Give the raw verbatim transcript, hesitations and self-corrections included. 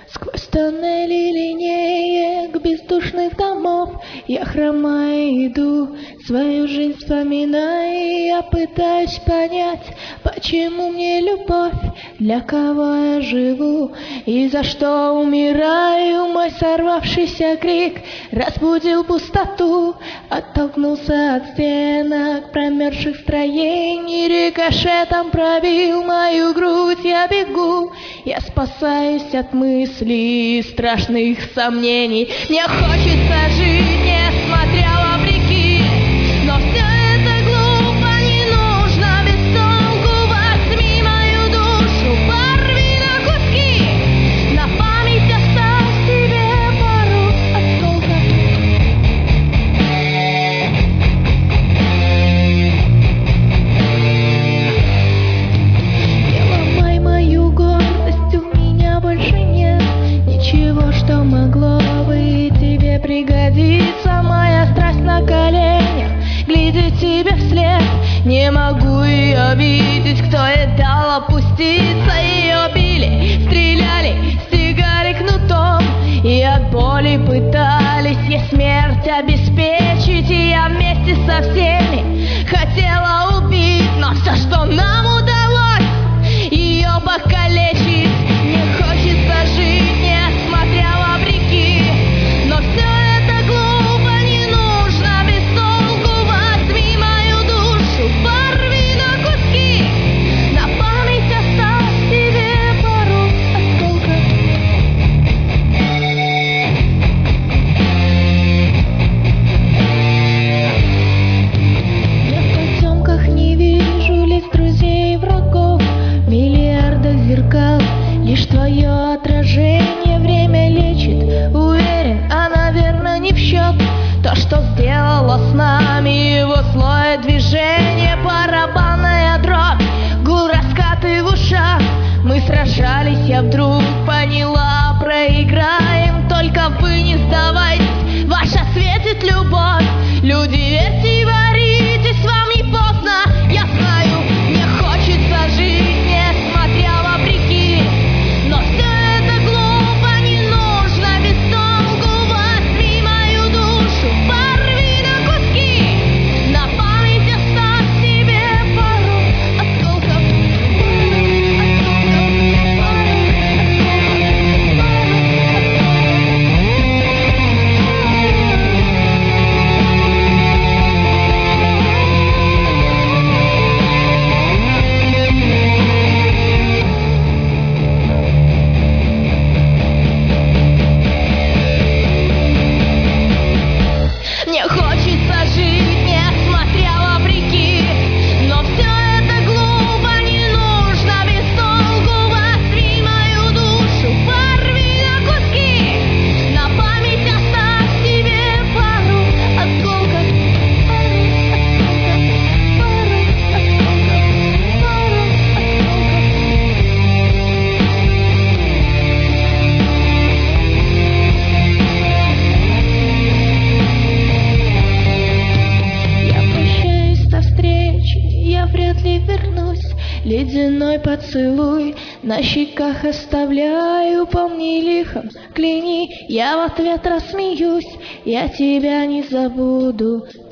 Сквозь тоннели линеек бездушных домов я хромая иду, свою жизнь вспоминая. Я пытаюсь понять, почему мне любовь, для кого я живу и за что умираю. Мой сорвавшийся крик разбудил пустоту, оттолкнулся от стенок промерзших строений, рикошетом пробил мою грудь. Я бегу, я спасаюсь от мыслей, страшных сомнений. Мне хочется жить, несмотря вопреки, но все это глупо, не нужно без толку. Возьми мою душу, порви на куски, на память оставь себе пару осколков. Не ломай мою гордость, у меня больше нет ничего, что могло бы тебе пригодиться. Моя страсть на коленях глядит тебе вслед, не могу ее видеть, кто ей дал опуститься. Ее били, стреляли, стегали кнутом, и от боли пытались ей смерть обеспечить. И я вместе со всеми хотела убить, но все, что нам удалось, ее покалечить. Мне хочется жить, несмотря вопреки, но все это глупо, не нужно без толку. Возьми мою душу, порви на куски, на память оставь себе пару осколков. Я в потемках не вижу лиц друзей и врагов, в миллиардах зеркал лишь твое отражение. Время лечит, уверен, а, наверное, не в счет то, что сделало с нами его злое движение. Барабанная дробь, гул, раскаты в ушах. Мы сражались, я вдруг поняла, проиграем. Только вы не сдавайтесь, ваша светит любовь. Люди, верьте и боритесь, вам не поздно. Я знаю, мне хочется жить, несмотря вопреки, но все это глупо, не нужно без толку. Возьми мою душу, порви на куски, на память оставь себе пару осколков. Мне хочется жить, несмотря вопреки, но все это глупо, не нужно без толку. Возьми мою душу, порви на куски, на память оставь себе пару осколков. Пару осколков, пару Я прощаюсь до встречи, я вряд ли вернусь. Ледяной поцелуй на щеках оставляю, помни лихом, кляни, я в ответ рассмеюсь. Я тебя не забуду,